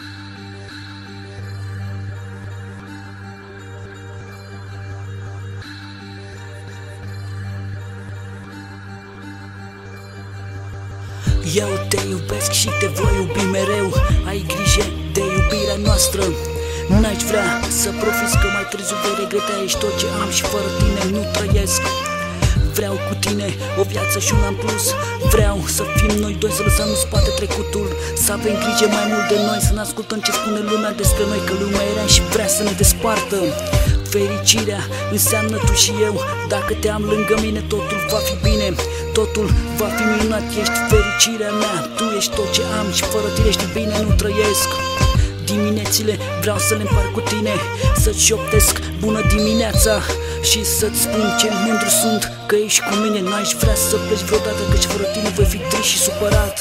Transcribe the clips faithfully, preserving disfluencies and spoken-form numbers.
Eu te iubesc și te voi iubi mereu. Ai grijă de iubirea noastră. N-aș vrea să profiți că mai târziu vei regreta. Ești tot ce am și fără tine nu trăiesc. Vreau cu tine o viață și una în plus. Vreau să fim noi doi, să lăsăm în spate trecutul, să avem grijă mai mult de noi, să ne ascultăm ce spune lumea despre noi, că lumea era și vrea să ne despartă. Fericirea înseamnă tu și eu. Dacă te am lângă mine, totul va fi bine, totul va fi minunat. Ești fericirea mea, tu ești tot ce am și fără tine, știi bine, nu trăiesc. Diminețile vreau să le împart cu tine, să-ți șoptesc bună dimineața și să-ți spun ce mândru sunt că ești cu mine. N-aș vrea să pleci vreodată, căci fără tine voi fi trist și supărat.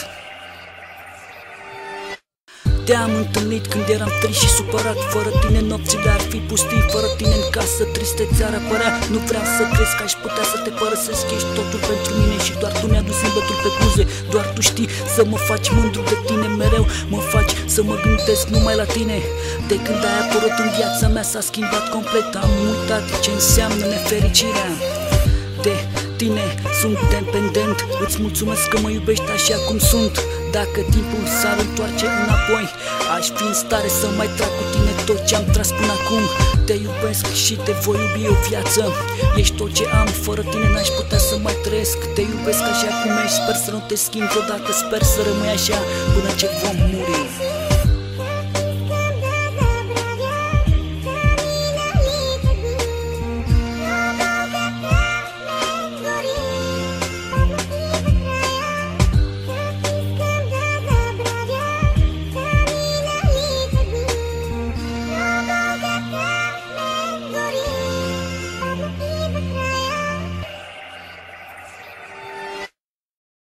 Te-am întâlnit când eram trist și supărat. Fără tine nopțile ar fi pustii, fără tine în casă tristețea ar apărea. Nu vreau să crezi că aș putea să te părăsesc. Ești totul pentru mine și doar tu mi-a dus zâmbetul pe buze. Doar tu știi să mă faci mândru de tine mereu. Mă faci să mă gândesc numai la tine. De când ai apărut în viața mea s-a schimbat complet. Am uitat ce înseamnă nefericirea. De tine sunt dependent. Îți mulțumesc că mă iubești așa cum sunt. Dacă timpul s-ar întoarce înapoi, aș fi în stare să mai trag cu tine tot ce am tras până acum. Te iubesc și te voi iubi o viață. Ești tot ce am, fără tine n-aș putea să mai trăiesc. Te iubesc așa cum ești, sper să nu te schimbi vreodată. Sper să rămâi așa până ce vom muri.